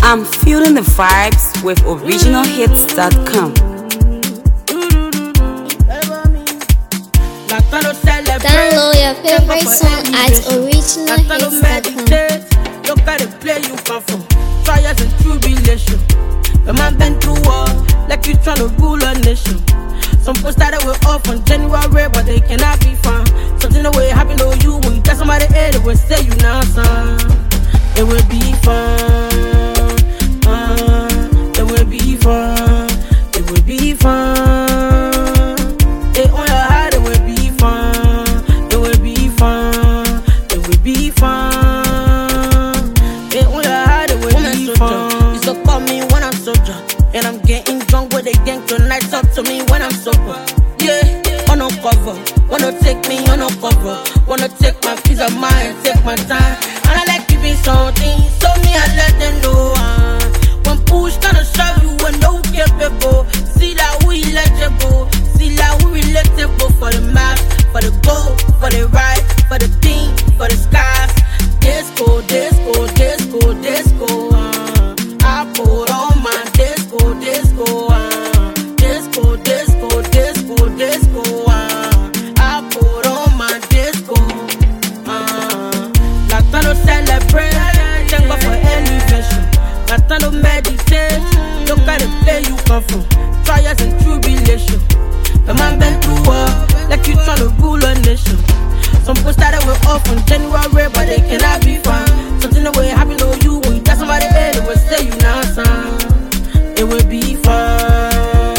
I'm feeling the vibes with originalhits.com. Download your favorite song at originalhits.com. Look at the play you come from. Trials and tribulation. The man been through war, like you tryna rule a nation. Some folks started with off on January, but they cannot be found. Something the way happen to you when you got somebody here that will say you now, son. It will be fun. It will be fun. It will be fun. It on your heart, it will be fun. It will be fun. It will be fun. It on your heart, it will be fun. You so call me when I'm soldier, and I'm getting drunk with they gang tonight. Talk to me when I'm sober. Yeah, on no cover. Wanna take me on no cover. Wanna take my peace of mind, take my time. And I like giving something, so me I let them know. When push gonna shove you when no capable. See that we legible, see that we relatable. For the map, for the goal, for the ride, for the thing, for the skies. Disco, disco, disco, disco. I put on my disco, disco. Disco, disco, disco, disco. I put on my disco. Not time to celebrate, thank God for elevation. Not time to meditate, look at the play you come from. Trials and tribulation. The man been through war, like you tryna rule a nation. Some people started with off on January, but they cannot be found. Something the way happen to you when you got somebody here that will say you now, son. It will be fun.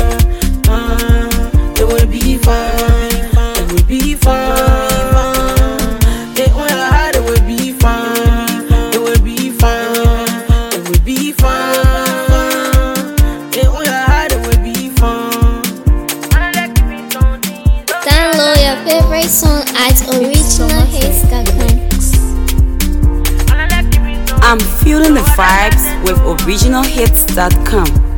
It will be fun. It will be fun. It on your heart, it will be fun. It will be fun. It will be fun. It on your heart, it will be fun. Download your favorite song at originalhits.com. I'm feeling the vibes with originalhits.com.